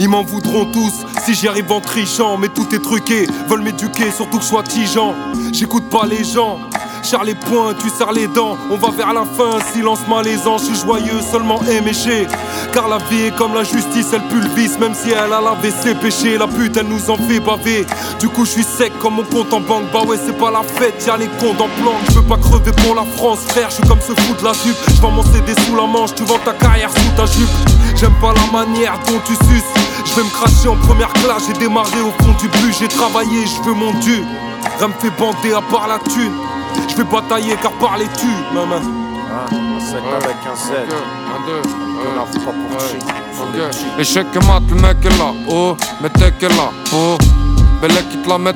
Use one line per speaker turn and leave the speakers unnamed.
Ils m'en voudront tous si j'y arrive en trichant. Mais tout est truqué, veulent m'éduquer, surtout que je sois tigeant. J'écoute pas les gens, serre les poings, tu serres les dents. On va vers la fin, silence malaisant. Je suis joyeux, seulement éméché. Car la vie est comme la justice, elle pulvise. Même si elle a lavé ses péchés, la pute elle nous en fait baver. Du coup je suis sec comme mon compte en banque. Bah ouais c'est pas la fête, y'a les comptes en planque. Je veux pas crever pour la France frère, je suis comme ce fou de la jupe. Je vends mon CD sous la manche, tu vends ta carrière sous ta jupe. J'aime pas la manière dont tu suces. Je vais me cracher en première classe, j'ai démarré au fond du but. J'ai travaillé, je veux mon dû. Rien me fait bander à part la thune. Je vais batailler car par les tu, maman.
Un sec avec un Z.
Un, deux,
on n'arrive pas pour cheat.
Échec et mat, le mec est là, oh, mais t'es qu'elle là, oh. Belle quitte la met